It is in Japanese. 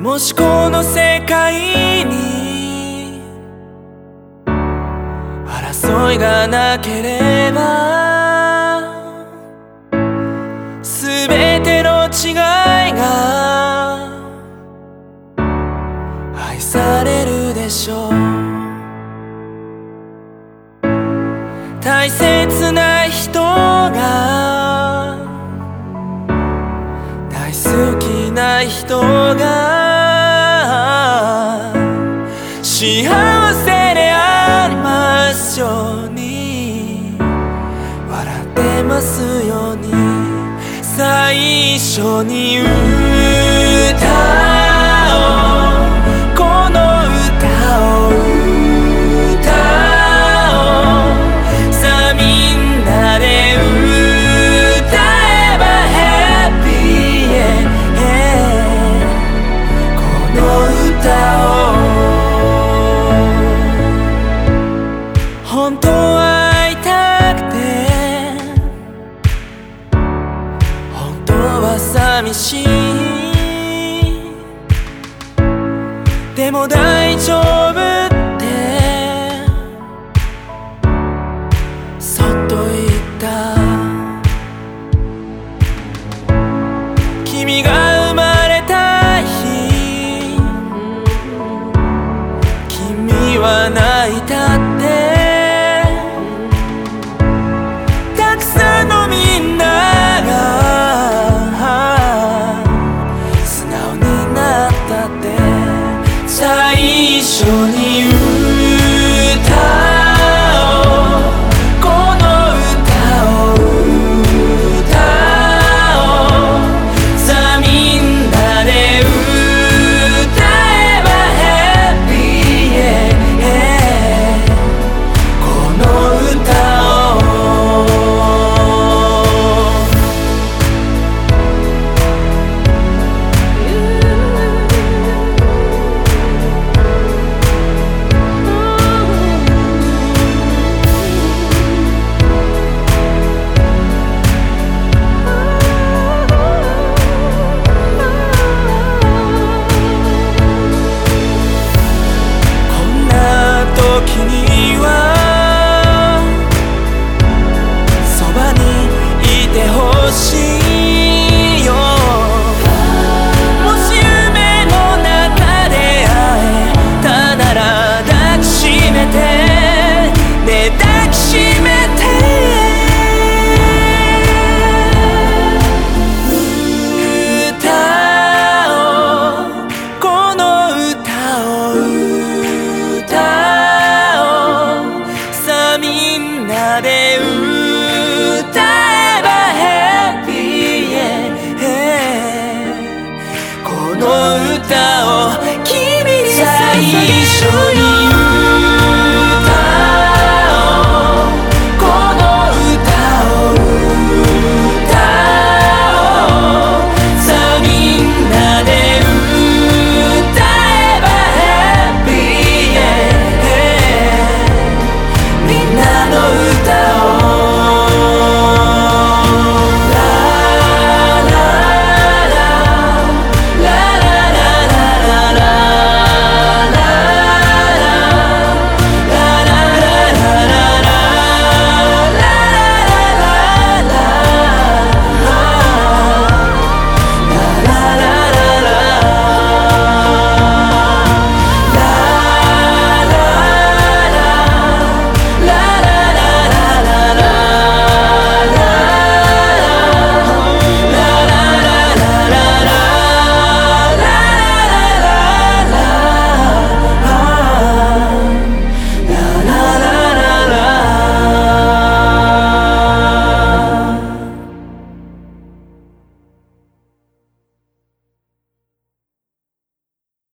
もしこの世界に争いがなければ、すべての違いが愛されるでしょう。大切な人が、大好きな人が幸せでありますように、笑ってますように。最初に歌おう、この歌を歌おう。さあみんなで歌えば Happy End。 この歌を本当は会いたくて、本当は寂しい。でも大丈夫ってそっと言った。君が生まれた日、君は泣いたって。最初に歌おう、この歌を歌おう。さあみんなで歌えば Happy End。 この歌を時にはそばにいてほしいよ。もし夢の中で会えたなら抱きしめてね、抱きしめて。歌おう、この歌を歌おう。みんなで歌えば Happy End。 この歌を君に最初に